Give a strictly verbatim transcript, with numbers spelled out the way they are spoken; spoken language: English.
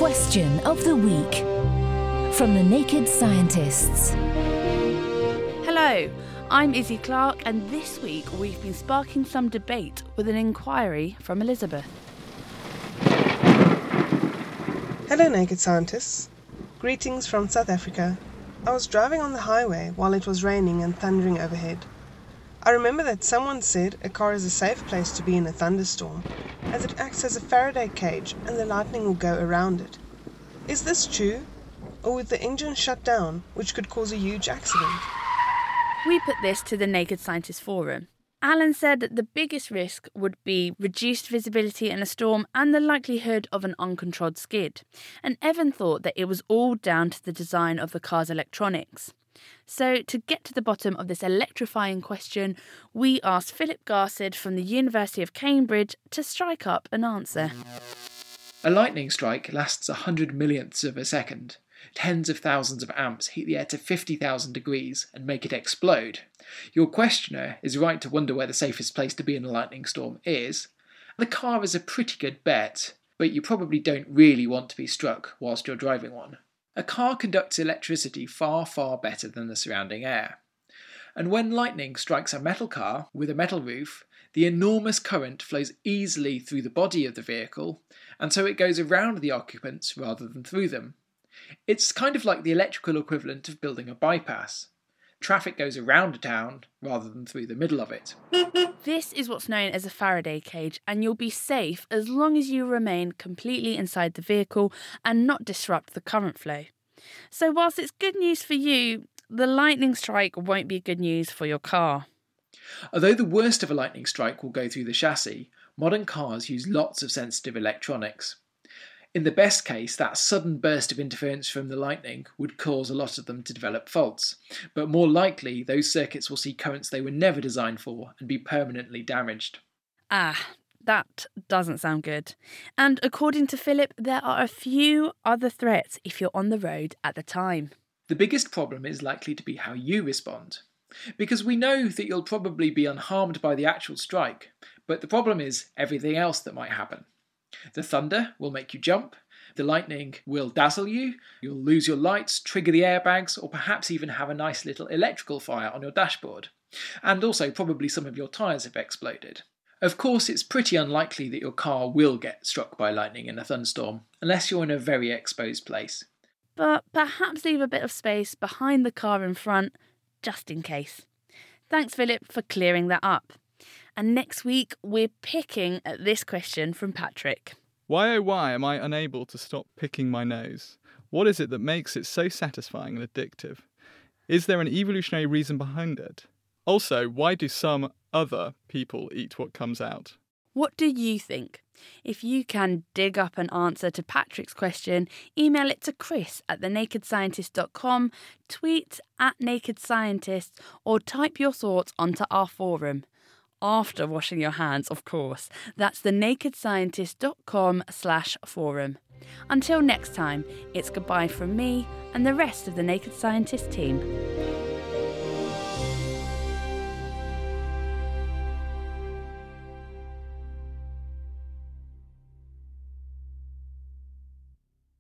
Question of the Week from the Naked Scientists. Hello, I'm Izzy Clark, and this week we've been sparking some debate with an inquiry from Elizabeth. Hello, Naked Scientists. Greetings from South Africa. I was driving on the highway while it was raining and thundering overhead. I remember that someone said a car is a safe place to be in a thunderstorm, as it acts as a Faraday cage and the lightning will go around it. Is this true? Or would the engine shut down, which could cause a huge accident? We put this to the Naked Scientist Forum. Alan said that the biggest risk would be reduced visibility in a storm and the likelihood of an uncontrolled skid. And Evan thought that it was all down to the design of the car's electronics. So, to get to the bottom of this electrifying question, we asked Philip Garside from the University of Cambridge to strike up an answer. A lightning strike lasts one hundred millionths of a second. Tens of thousands of amps heat the air to fifty thousand degrees and make it explode. Your questioner is right to wonder where the safest place to be in a lightning storm is. The car is a pretty good bet, but you probably don't really want to be struck whilst you're driving one. A car conducts electricity far, far better than the surrounding air. And when lightning strikes a metal car with a metal roof, the enormous current flows easily through the body of the vehicle, and so it goes around the occupants rather than through them. It's kind of like the electrical equivalent of building a bypass. Traffic goes around a town rather than through the middle of it. This is what's known as a Faraday cage, and you'll be safe as long as you remain completely inside the vehicle and not disrupt the current flow. So whilst it's good news for you, the lightning strike won't be good news for your car. Although the worst of a lightning strike will go through the chassis, modern cars use lots of sensitive electronics. In the best case, that sudden burst of interference from the lightning would cause a lot of them to develop faults, but more likely those circuits will see currents they were never designed for and be permanently damaged. Ah, that doesn't sound good. And according to Philip, there are a few other threats if you're on the road at the time. The biggest problem is likely to be how you respond. Because we know that you'll probably be unharmed by the actual strike, but the problem is everything else that might happen. The thunder will make you jump, the lightning will dazzle you, you'll lose your lights, trigger the airbags, or perhaps even have a nice little electrical fire on your dashboard. And also probably some of your tyres have exploded. Of course, it's pretty unlikely that your car will get struck by lightning in a thunderstorm, unless you're in a very exposed place. But perhaps leave a bit of space behind the car in front, just in case. Thanks, Philip, for clearing that up. And next week, we're picking at this question from Patrick. Why oh why am I unable to stop picking my nose? What is it that makes it so satisfying and addictive? Is there an evolutionary reason behind it? Also, why do some other people eat what comes out? What do you think? If you can dig up an answer to Patrick's question, email it to Chris at the naked scientist dot com, tweet at Naked Scientists, or type your thoughts onto our forum. After washing your hands, of course. That's the naked scientist dot com slash forum. Until next time, it's goodbye from me and the rest of the Naked Scientist team.